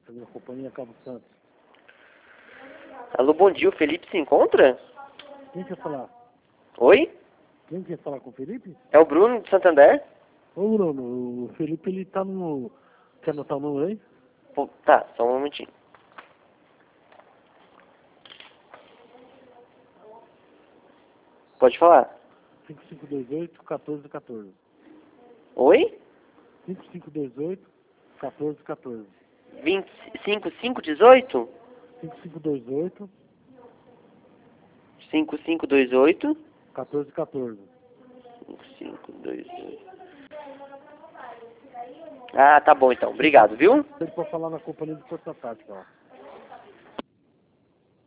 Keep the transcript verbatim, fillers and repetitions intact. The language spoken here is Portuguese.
A companhia Cabo Santos. Alô, bom dia, o Felipe se encontra? Quem quer falar? Oi? Quem quer falar com o Felipe? É o Bruno de Santander? Ô Bruno, o Felipe ele tá no... Quer anotar o número aí? Pô, tá, só um momentinho. Pode falar. cinco cinco dois oito, um quatro um quatro. Oi? cinco cinco dois oito, um quatro um quatro. vinte e cinco, cinco, dezoito? cinco cinco dois oito, cinco cinco dois oito? um quatro um quatro. cinco cinco dois oito. Ah, tá bom então. Obrigado, viu? Ele pode falar na companhia de Força Tática, ó.